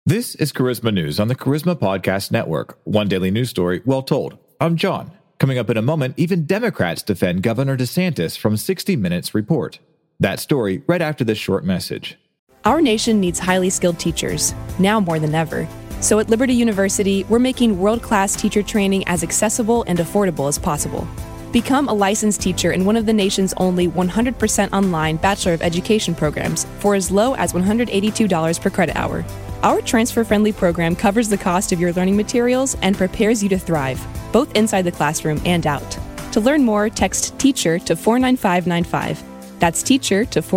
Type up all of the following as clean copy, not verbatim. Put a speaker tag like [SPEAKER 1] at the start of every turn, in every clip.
[SPEAKER 1] This is Charisma News on the Charisma Podcast Network. One daily news story, well told. I'm John. Coming up in a moment, even Democrats defend Governor DeSantis from 60 Minutes report. That story right after this short message.
[SPEAKER 2] Our nation needs highly skilled teachers, now more than ever. So at Liberty University, we're making world-class teacher training as accessible and affordable as possible. Become a licensed teacher in one of the nation's only 100% online Bachelor of Education programs for as low as $182 per credit hour. Our transfer-friendly program covers the cost of your learning materials and prepares you to thrive, both inside the classroom and out. To learn more, text TEACHER to 49595. That's TEACHER to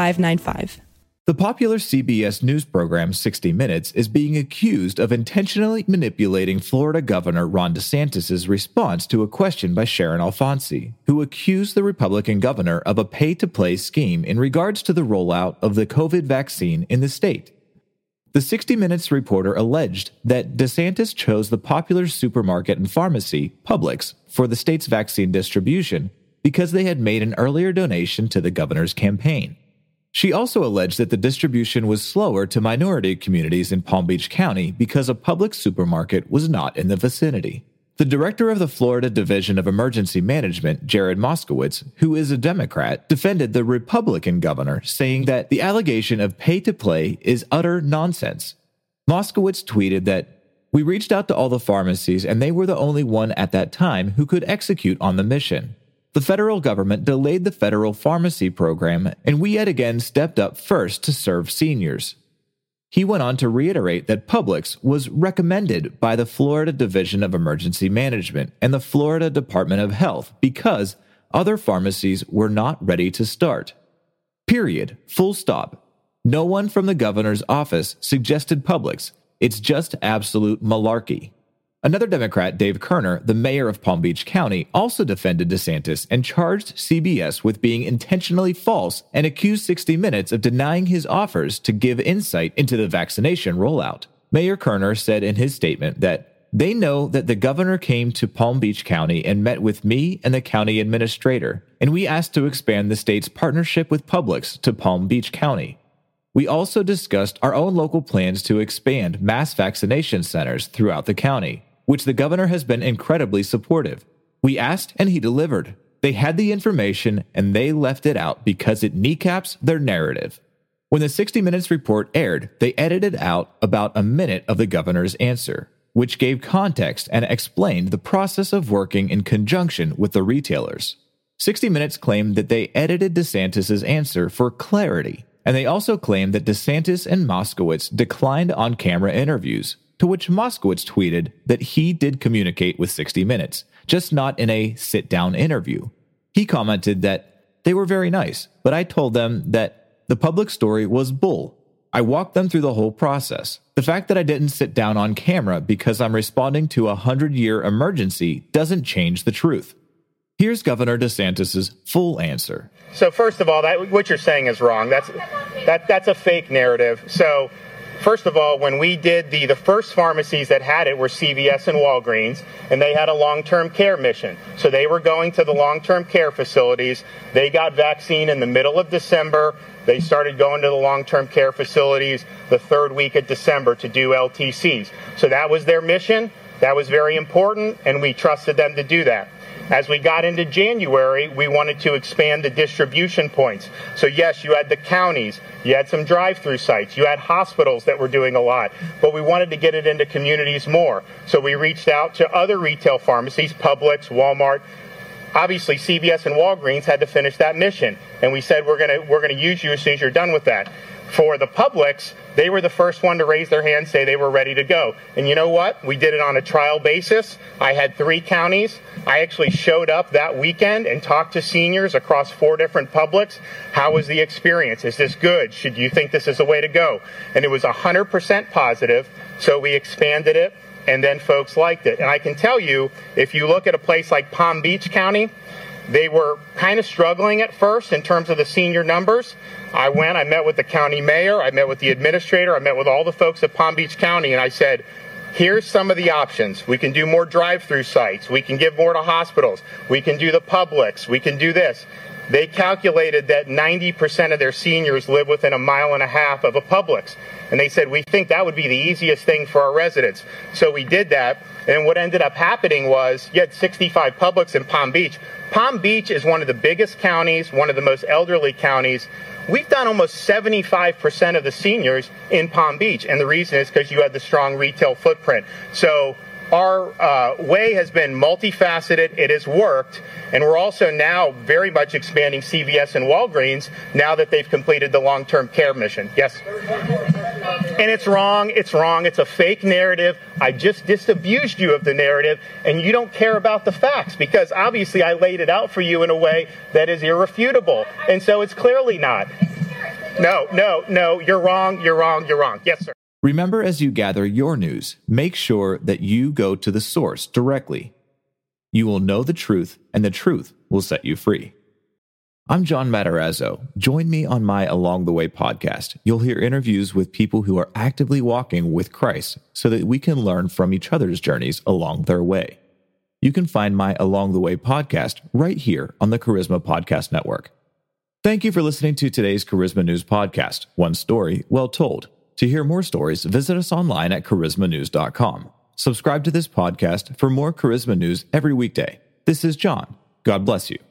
[SPEAKER 2] 49595.
[SPEAKER 1] The popular CBS News program 60 Minutes is being accused of intentionally manipulating Florida Governor Ron DeSantis' response to a question by Sharon Alfonsi, who accused the Republican governor of a pay-to-play scheme in regards to the rollout of the COVID vaccine in the state. The 60 Minutes reporter alleged that DeSantis chose the popular supermarket and pharmacy, Publix, for the state's vaccine distribution because they had made an earlier donation to the governor's campaign. She also alleged that the distribution was slower to minority communities in Palm Beach County because a Publix supermarket was not in the vicinity. The director of the Florida Division of Emergency Management, Jared Moskowitz, who is a Democrat, defended the Republican governor, saying that the allegation of pay-to-play is utter nonsense. Moskowitz tweeted that, "We reached out to all the pharmacies and they were the only one at that time who could execute on the mission. The federal government delayed the federal pharmacy program and we yet again stepped up first to serve seniors." He went on to reiterate that Publix was recommended by the Florida Division of Emergency Management and the Florida Department of Health because other pharmacies were not ready to start. Period. Full stop. No one from the governor's office suggested Publix. It's just absolute malarkey. Another Democrat, Dave Kerner, the mayor of Palm Beach County, also defended DeSantis and charged CBS with being intentionally false and accused 60 Minutes of denying his offers to give insight into the vaccination rollout. Mayor Kerner said in his statement that they know that the governor came to Palm Beach County and met with me and the county administrator, and we asked to expand the state's partnership with Publix to Palm Beach County. We also discussed our own local plans to expand mass vaccination centers throughout the county, which the governor has been incredibly supportive. We asked and he delivered. They had the information and they left it out because it kneecaps their narrative. When the 60 Minutes report aired, they edited out about a minute of the governor's answer, which gave context and explained the process of working in conjunction with the retailers. 60 Minutes claimed that they edited DeSantis' answer for clarity, and they also claimed that DeSantis and Moskowitz declined on-camera interviews, to which Moskowitz tweeted that he did communicate with 60 Minutes, just not in a sit-down interview. He commented that they were very nice, but I told them that the public story was bull. I walked them through the whole process. The fact that I didn't sit down on camera because I'm responding to a 100-year emergency doesn't change the truth. Here's Governor DeSantis' full answer.
[SPEAKER 3] So first of all, what you're saying is wrong. That's a fake narrative. So first of all, when we did the first pharmacies that had it were CVS and Walgreens, and they had a long-term care mission. So they were going to the long-term care facilities. They got vaccine in the middle of December. They started going to the long-term care facilities the third week of December to do LTCs. So that was their mission. That was very important, and we trusted them to do that. As we got into January, we wanted to expand the distribution points. So yes, you had the counties, you had some drive-through sites, you had hospitals that were doing a lot, but we wanted to get it into communities more. So we reached out to other retail pharmacies, Publix, Walmart. Obviously, CVS and Walgreens had to finish that mission, and we said we're gonna use you as soon as you're done with that. For the Publix, they were the first one to raise their hand, say they were ready to go. And you know what? We did it on a trial basis. I had 3 counties. I actually showed up that weekend and talked to seniors across 4 different Publix. How was the experience? Is this good? Should you think this is the way to go? And it was 100% positive, so we expanded it, and then folks liked it. And I can tell you, if you look at a place like Palm Beach County, they were kind of struggling at first in terms of the senior numbers. I met with the county mayor, I met with the administrator, I met with all the folks at Palm Beach County, and I said, here's some of the options. We can do more drive-through sites. We can give more to hospitals. We can do the Publix. We can do this. they calculated that 90% of their seniors live within a mile and a half of a Publix. And they said, we think that would be the easiest thing for our residents. So we did that. And what ended up happening was you had 65 Publix in Palm Beach. Palm Beach is one of the biggest counties, one of the most elderly counties. We've done almost 75% of the seniors in Palm Beach. And the reason is because you had the strong retail footprint. So our way has been multifaceted. It has worked. And we're also now very much expanding CVS and Walgreens now that they've completed the long-term care mission. Yes? And it's wrong. It's wrong. It's a fake narrative. I just disabused you of the narrative, and you don't care about the facts because obviously I laid it out for you in a way that is irrefutable. And so it's clearly not. No. You're wrong. You're wrong. You're wrong. Yes, sir.
[SPEAKER 1] Remember, as you gather your news, make sure that you go to the source directly. You will know the truth, and the truth will set you free. I'm John Matarazzo. Join me on my Along the Way podcast. You'll hear interviews with people who are actively walking with Christ so that we can learn from each other's journeys along their way. You can find my Along the Way podcast right here on the Charisma Podcast Network. Thank you for listening to today's Charisma News podcast, one story well told. To hear more stories, visit us online at charismanews.com. Subscribe to this podcast for more Charisma News every weekday. This is John. God bless you.